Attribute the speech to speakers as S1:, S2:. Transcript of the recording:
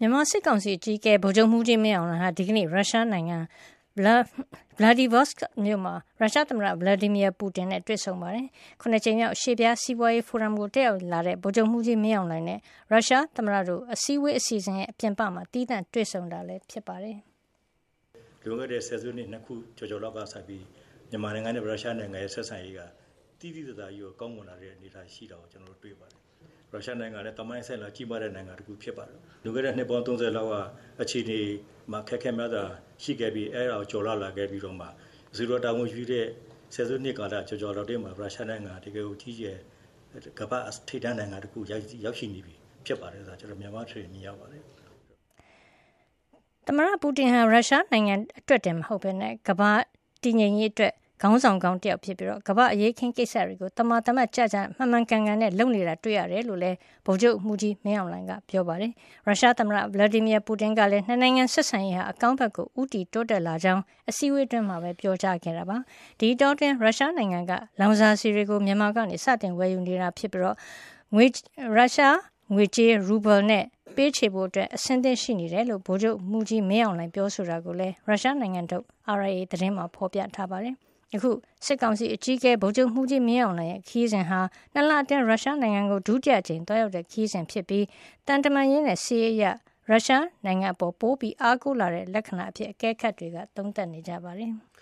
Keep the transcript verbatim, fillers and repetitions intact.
S1: မြန်မာစစ်ကောင်စီအကြီးအကဲဗိုလ်ချုပ်မှူးကြီးမင်းအောင်လှိုင်ဟာဒီကနေ့ရုရှားနိုင်ငံဗလာဒီဗော့စကမြို့မှာရုရှားသမ္မတဗလာဒီမီယာပူတင်နဲ့တွေ့ဆုံပါတယ်။ခုနှစ်ကြိမ်မြောက်ရှေ့ပြားစီးပွားရေးဖိုရမ်ကိုတက်ရောက်လာတဲ့ဗိုလ်ချုပ်မှူးကြီးမင်းအောင်လှိုင်နဲ့ရုရှားသမ္မတတို့အစည်းအဝေးအစီအစဉ်ရဲ့အပြင်ပမှာတီးသန့်တွေ့ဆုံတာလည်းဖြစ်ပါတယ်
S2: ။လွန်ခဲ့တဲ့ဆယ်စုနှစ်နှစ်ခုကျော်ကျော်လောက်ကစပြီးမြန်မာနိုင်ငံနဲ့ရုရှားနိုင်ငံရဲ့ဆက်ဆံရေးကတိတိကျကျကြီးကိုကောင်းမွန်လာတဲ့အနေအထားရှိတာကိုကျွန်တော်တို့တွေ့ပါတယ်။ရုရှားနိုင်ငံလည်းတမိုင်းဆက်လာကြီးမားတဲ့နိုင်ငံတစ်ခုဖြစ်ပါတယ်။လူခဲ့တဲ့နှစ်ပေါင်းသုံးဆယ်လောက်ကအခြေအနေမှာခက်ခဲများစွာရှိခဲ့ပြီးအဲဒါကိုကျော်လာလာခဲ့ပြီးတော့မှဇီရိုတာဝန်ယူတဲ့ဆယ်စုနှစ်ကာလကျော်ကျော်လောက်တည်းမှာရုရှားနိုင်ငံတကယ်ကိုကြီးကျယ်ကမ္ဘာထိပ်တန်းနိုင်ငံတစ်ခုရောက်ရောက်ရှိနေပြီဖြစ်ပါတယ်ဆိုတော့ကျွန်တော်မြန်မာပြည်မြင်ရပါတယ်
S1: ။သမ္မတပူတင်ဟာရုရှားနိုင်ငံအတွက်တည်းမဟုတ်ဘဲနဲ့ကမ္ဘာတည်ငြိမ်ရေးအတွက်ခေါင်းဆောင်ကောင်းတယောက်ဖြစ်ပြီးတော့ကမ္ဘာအရေးခင်းကိစ္စတွေကိုတမန်တမတ်ကြကြမှန်မှန်ကန်ကန်နဲ့လုပ်နေတာတွေ့ရတယ်လို့လည်းဗိုလ်ချုပ်မှူးကြီးမင်းအောင်လှိုင်ကပြောပါတယ်။ရုရှားသမ္မတဗလာဒီမီယာပူတင်ကလည်းနှစ်နိုင်ငံဆက်ဆံရေးဟာအကောင်းဘက်ကိုဦးတည်တိုးတက်လာကြောင်းအစည်းအဝေးတွင်မှာပဲပြောကြားခဲ့တာပါ။ဒီတော့တွင်ရုရှားနိုင်ငံကလောင်စာဆီတွေကိုမြန်မာကနေစတင်ဝယ်ယူနေတာဖြစ်ပြီးတော့ငွေရုရှားငွေကြေးရူဘယ်နဲ့ပေးချေဖို့အတွက်အဆင်သင့်ရှိနေတယ်လို့ဗိုလ်ချုပ်မှူးကြီးမင်းအောင်လှိုင်ပြောဆိုတာကိုလည်းရုရှားနိုင်ငံထုတ် R I A သတင်းမှာဖော်ပြထားပါတယ်။အခုစစ်ကောင်စီအကြီးအကဲဗိုလ်ချုပ်မှူးကြီးမင်းအောင်လှိုင်ရဲ့ခီးစဉ်ဟာနှစ်လအတွင်းရုရှားနိုင်ငံကိုဒုတိယကြိမ်တွားရောက်တဲ့ခီးစဉ်ဖြစ်ပြီးတန်တမန်ရေးနဲ့စီးရေးရရုရှားနိုင်ငံအပေါ်ပိုးပြီးအားကိုးလာတဲ့လက္ခဏာအဖြစ်အကဲခတ်တွေကသုံးသပ်နေကြပါတယ်။